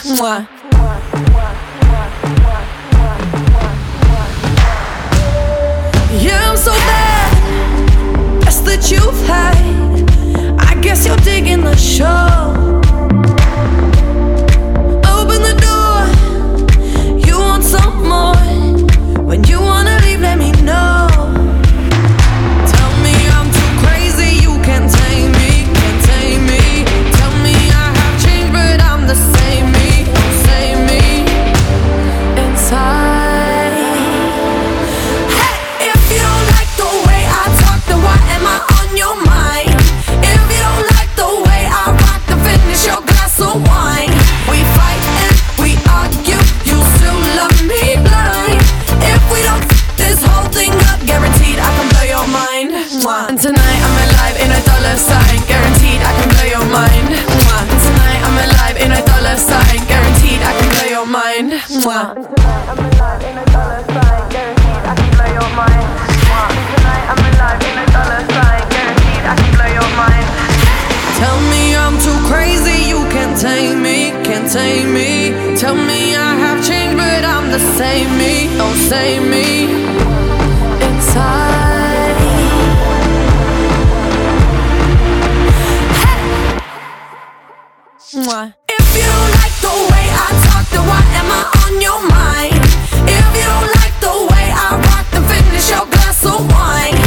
Mwah. Yeah, I'm so bad. That's that you've had. I guess you're digging the show. Open the door. You want some more. When you wanna leave, let me know. Tell me I'm too crazy, you can't tame me, can't tame me. Tell me I have changed, but I'm the same me, same me inside. Hey, if you don't like the way I talk, then why am I on your mind? If you don't like the way I rock, then finish your glass of wine. We fight and we argue, you still love me blind. If we don't this whole thing up, guaranteed I can blow your mind. Mwah. And tonight I'm alive in a dollar sign, guaranteed I can blow your mind. Mwah. And tonight I'm alive in a dollar sign, guaranteed I can blow your mind. Mwah. And tonight I'm alive in a dollar sign, guaranteed I can blow your mind. Mwah. And tonight I'm alive in a dollar sign, guaranteed I can blow your mind. Tell me I'm too crazy, you can't tame me, can't tame me. Tell me I have changed, but I'm the same me, oh same me inside. Hey! Mwah. If you don't like the way I talk, then why am I on your mind? If you don't like the way I rock, then finish your glass of wine.